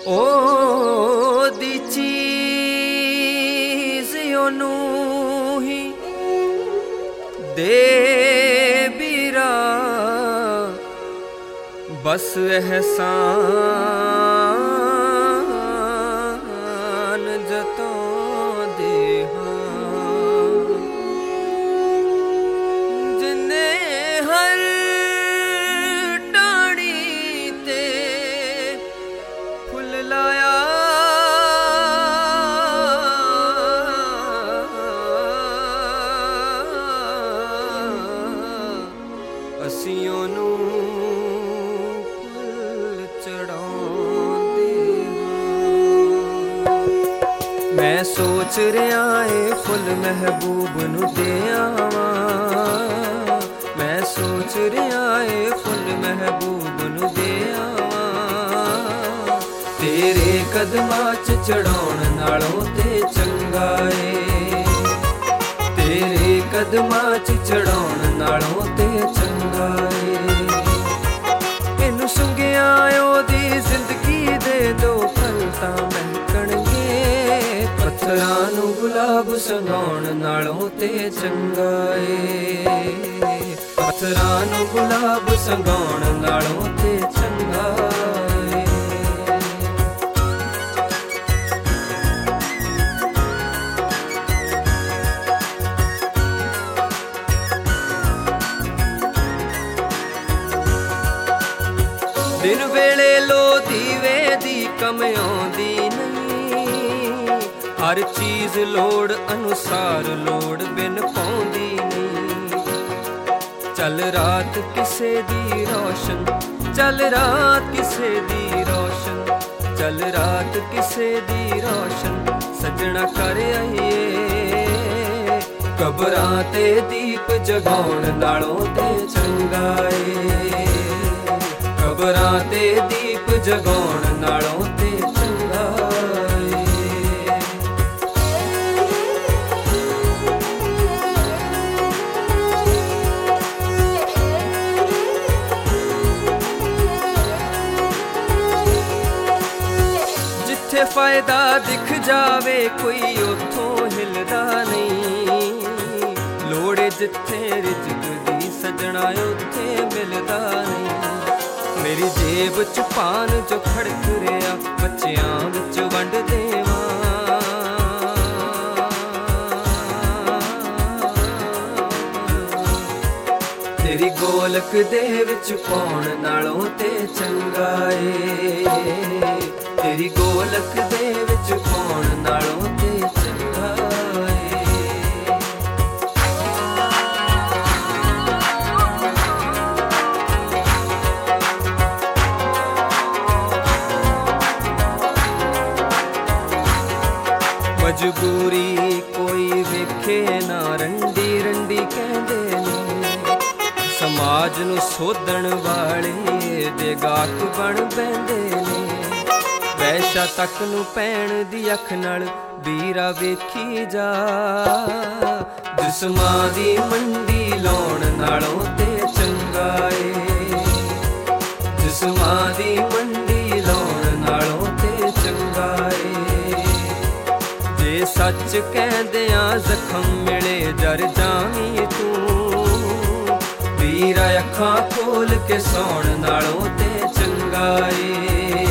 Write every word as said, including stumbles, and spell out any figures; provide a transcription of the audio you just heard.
ਉਹਦੀ ਚੀਜ਼ ਉਹਨੂੰ ਹੀ ਦੇ ਵੀਰਾ, ਬਸ ਅਹਿਸਾਨ ਜਤਾਉਂਦੇ ਹਾਂ। ਜਿੰਨੇ ਹਰ ਟਾਹਣੀ ਤੇ ਫੁੱਲ ਲਾਇਆ, ਅਸੀਂ ਉਹਨੂੰ ਫੁੱਲ ਚੜਾਉਂਦੇ ਹਾਂ। ਮੈਂ ਸੋਚ ਰਿਹਾ ਏ ਫੁੱਲ ਮਹਿਬੂਬ ਨੂੰ ਦੇ ਆਵਾਂ, ਮੈਂ ਸੋਚ ਰਿਹਾ ਏ ਫੁੱਲ ਮਹਿਬੂਬ ਨੂੰ ਦੇ ਆਵਾਂ। ਤੇਰੇ ਕਦਮਾਂ 'ਚ ਚੜਾਉਣ ਨਾਲੋਂ ਤੇ ਚੰਗਾ ਏ, ਤੇਰੇ ਕਦਮਾਂ 'ਚ ਚੜਾਉਣ ਨਾਲੋਂ ਤੇ ਚੰਗਾ ਏ। ਇਹਨੂੰ ਸੁੰਘਿਆ ਉਹਦੀ ਜ਼ਿੰਦਗੀ ਦੇ ਦੋ ਪਲ ਤਾਂ ਮਹਿਕਣਗੇ, ਪੱਥਰਾਂ ਨੂੰ ਗੁਲਾਬ ਸੰਘਾਉਣ ਨਾਲੋਂ ਤੇ ਚੰਗਾ ਏ, ਪੱਥਰਾਂ ਨੂੰ ਗੁਲਾਬ ਸੰਘਾਉਣ ਨਾਲੋਂ ਤੇ ਚੰਗਾ ਏ। ਦਿਨ ਵੇਲੇ ਲੋ ਦੀਵੇ ਦੀ ਕਮ ਆਉਂਦੀ ਨਹੀਂ, ਹਰ ਚੀਜ਼ ਲੋੜ ਅਨੁਸਾਰ ਲੋੜ ਬਿਨ ਪਾਉਂਦੀ ਨਹੀਂ। ਚੱਲ ਰਾਤ ਕਿਸੇ ਦੀ ਰੋਸ਼ਨ, ਚੱਲ ਰਾਤ ਕਿਸੇ ਦੀ ਰੋਸ਼ਨ, ਚੱਲ ਰਾਤ ਕਿਸੇ ਦੀ ਰੋਸ਼ਨ, ਸੱਜਣਾ ਕਰ ਆਈਏ। ਕਬਰਾਂ ਤੇ ਦੀਪ ਜਗਾਉਣ ਨਾਲੋਂ ਤੇ ਚੰਗਾ ਏ, ਕਬਰਾਂ ਤੇ ਦੀਪ ਜਗਾਉਣ ਨਾਲੋਂ ਤੇ ਚੰਗਾ ਏ। ਜਿੱਥੇ ਫਾਇਦਾ ਦਿਖ ਜਾਵੇ ਕੋਈ ਉੱਥੋਂ ਹਿਲਦਾ ਨਹੀਂ, ਲੋੜੇ ਜਿੱਥੇ ਰਿਜ਼ਕ ਦੀ ਸੱਜਣਾ ਉੱਥੇ ਮਿਲਦਾ ਨਹੀਂ। ਮੇਰੀ ਜੇਬ 'ਚ ਪਾਨ ਜੋ ਖੜਕ ਰਿਹਾ, ਬੱਚਿਆਂ ਵਿੱਚ ਵੰਡ ਦੇਵਾਂ। ਤੇਰੀ ਗੋਲਕ ਦੇ ਵਿੱਚ ਪਾਉਣ ਨਾਲੋਂ ਤੇ ਚੰਗਾ ਏ, ਤੇਰੀ ਗੋਲਕ ਦੇ ਵਿੱਚ ਪਾਉਣ ਨਾਲੋਂ ਤੇ ਚੰਗਾ ਏ। ਮਜਬੂਰੀ ਕੋਈ ਵੇਖੇ ਨਾ ਰੰਡੀ ਰੰਡੀ ਕਹਿੰਦੇ ਨੇ, ਸਮਾਜ ਨੂੰ ਸੋਧਣ ਵਾਲੇ ਦੇ ਗਾਕ ਬਣ ਬਹਿੰਦੇ ਨੇ। ਵੈਸ਼ਾ ਤੱਕ ਨੂੰ ਪੈਣ ਦੀ ਅੱਖ ਨਾਲ ਵੀਰਾ ਵੇਖੀ ਜਾ, ਜਿਸਮਾਂ ਦੀ ਮੰਡੀ ਲਾਉਣ ਨਾਲੋਂ ਤੇ ਚੰਗਾ ਏ, ਜਿਸਮਾਂ ਦੀ ਮੰਡੀ ਲਾਉਣ ਨਾਲੋਂ ਤੇ ਚੰਗਾ ਏ। ਜੇ ਸੱਚ ਕਹਿੰਦਿਆਂ ਜ਼ਖਮ ਮਿਲੇ ਜਰ ਜਾਵੀਂ ਤੂੰ, ਵੀਰਾ ਅੱਖਾਂ ਖੋਲ ਕੇ ਸੌਣ ਨਾਲੋਂ ਤੇ ਚੰਗਾ ਏ।